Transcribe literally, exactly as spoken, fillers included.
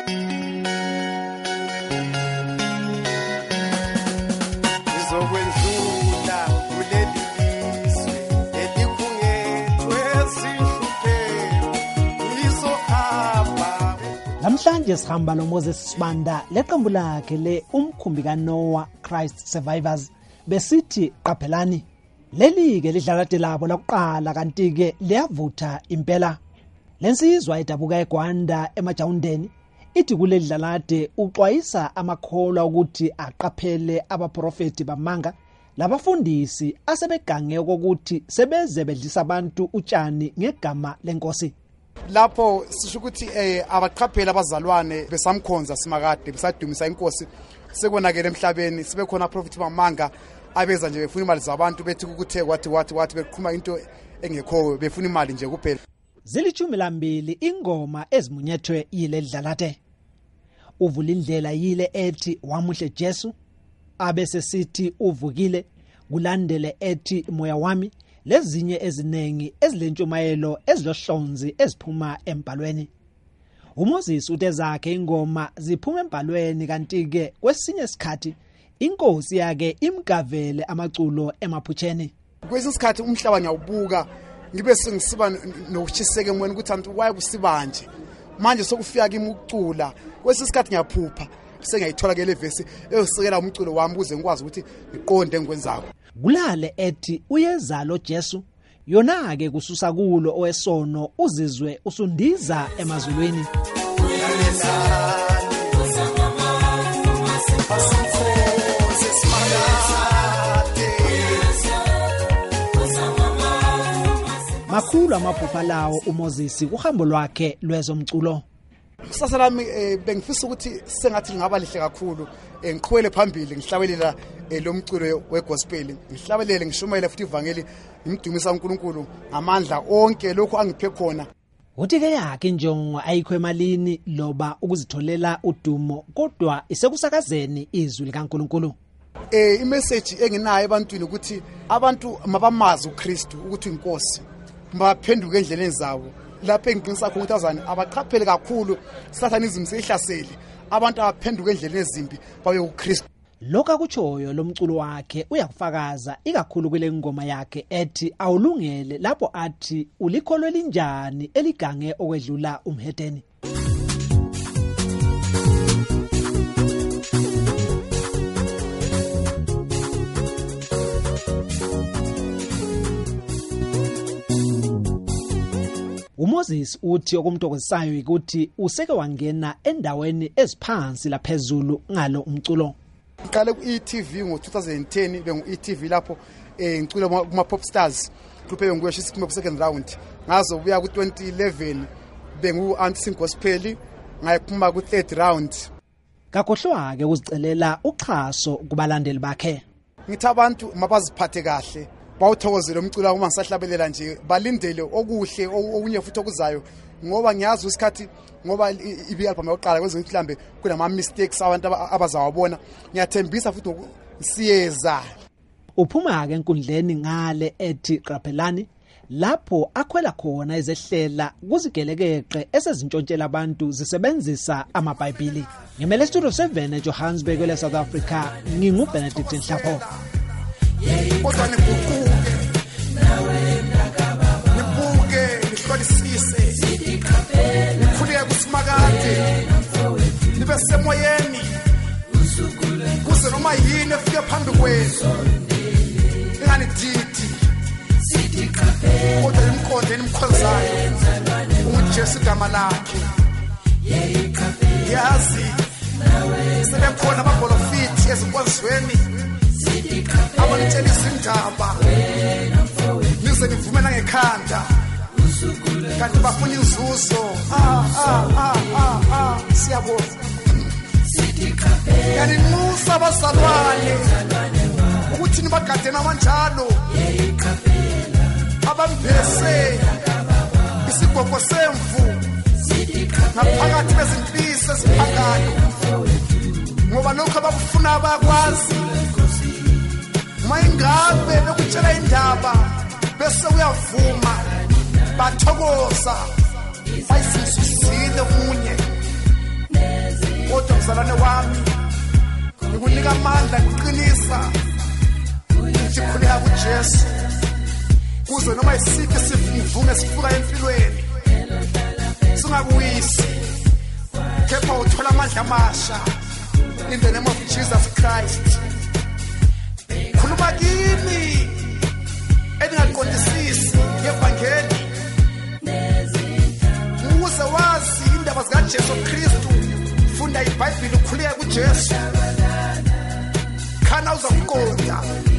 Namhlanje sihamba lo Moses Sibanda leqembu lakhe le umkhumbi kaNoah Christ Survivors besithi qaphelani. Leli ke lidlalade labo lokuqala kanti ke liyavutha impela. Lensizwa idabuka eGwanda emajawundeni ithi kule lidlalade uxwayisa amakholwa ukuthi aqaphele abaprofeti bamanga labafundisi asebegange ukuthi sebeze bedlisa abantu utshani ngegama lenkosi. Lapho sisho ukuthi eh abaqaphela abazalwane besamkhonza simakade besadumisa inkosi sekonakele emhlabeni sibe khona prophet bamanga abeza nje befuna imali zabantu bethi ukuthe wathi wathi wathi beqhuma into engekho befuna imali nje kuphela. Zilithumi lambili ingoma ezimunyethwe yile lidlalade. Uvula indlela yile ethi wamuhle Jesu abese sithi uvukile kulandele ethi moya wami lezinye ezinengi ezilentshumayelo ezilohlonzi eziphuma embhalweni. uMoses uthe zakhe ingoma ziphuma embhalweni kanti ke kwesinye isikhathi inkosi yake imgavele amaculo emaphutsheni. Kwesinye isikhathi umhlaba ngiyawubuka ngibe sengisiba nokuchiseke emoyeni ukuthi abantu waye kusibanje manje sokufika kimi ukucula. Kwesinye isikhathi ngiyaphupha sengiyithola ke le verse eyosekela umculo wami ukuze ngikwazi ukuthi ngiqonde engikwenzayo. Kulale ethi uyezalo Jesu yona ke kususa kulo owesono uzizwe usundiza emazulwini. Makhulu amaphupha lawo uMoses kuhambo lwakhe lwezomculo. Kusasa lami bengifisa ukuthi sengathi ngaba lihle kakhulu ngiqhubele phambili ngihlabelela lo mculo wegospel ngihlabelele ngishumayela futhi ivangeli ngimdumisa uNkulunkulu ngamandla onke lokho angiphe khona. Uthi ke yakhe injongo ayikho emalini loba ukuzitholela udumo kodwa isekusakazeni izwi likaNkulunkulu. Eh imessage enginayo ebantwini ukuthi abantu mabamazi uKristu ukuthi inkosi baphenduke endleleni zabo. Lapho engiqinisa khona ukuthi azani abaqaphele kakhulu Satanism sehlasele abantu abaphenduka endleleni ezimbi babe uKristu. Lokho kutshoyo lomculo wakhe uyakufakaza ikakhulu kule ngoma yakhe ethi awulungele lapho athi ulikholwe linjani eligange okwedlula umhedeni. uMoses uthi okumtokozisayo ukuthi useke wangena endaweni eziphansi laphezulu ngalo umculo. Ngiqale ku-E T V ngo-two thousand ten bengu-E T V lapho eh ngicula kuma Pop Stars group engiyosho isiphume ku second round ngazo buya ku-twenty eleven bengu anti gospel ngayiphuma ku third round. Kakhohlwa ke uzicelela uxhaso kubalandeli bakhe. Ngithi abantu mabaziphathe kahle bawuthokozela umculo uma ngisahlabelela nje balindele okuhle okunye futhi okuzayo ngoba ngiyazi isikhathi ngoba ibi album yokuqala kwenza ukuthi mhlambe kunama mistakes abantu abazawabona ngiyathembisa futhi siyeza. Uphuma ke enkundleni ngale ethi qaphelani lapho akhwela khona ezehlela kuzigelekeqe esezintshontshela abantu zisebenzisa amabhayibhili. Ngimele studio seven eJohannesburg le South Africa nginguBenedict Nhlapho. Kodwa nikuquke nawe ndakaba nibuke nihlolisise nikhuleke kusimakade nibe semoyeni kuze noma yini efike phambi kwethu ingani dithi kodwa imkhonde nimkhonzayo uJesu igama lakhe yazi sebekhona abaprofiti ezinkonzweni abanitshela izindaba nize nivumela ngekhanda kanti bafuna inzuzo. ah ah ah ah ah siyabona yani musa abazalwane ukuthi nibagade namanjalo abambese isigoko semvu ngaphakathi bezimfisi eziphakayo ngoba lokho abafuna abakwazi mayingabe bekutshela indaba bese uyavuma bathokoza bayisusile munye sonke sivume sifuka empilweni singakuyisi kepha uthola amandla amasha in the name of Jesus Christ. Khuluma kimi eningaqondisisi ngevangeli ukuze wazi indaba zikaJesu Kristu. Funda iBhayibheli ukhuleka kuJesu khana uzakuqonda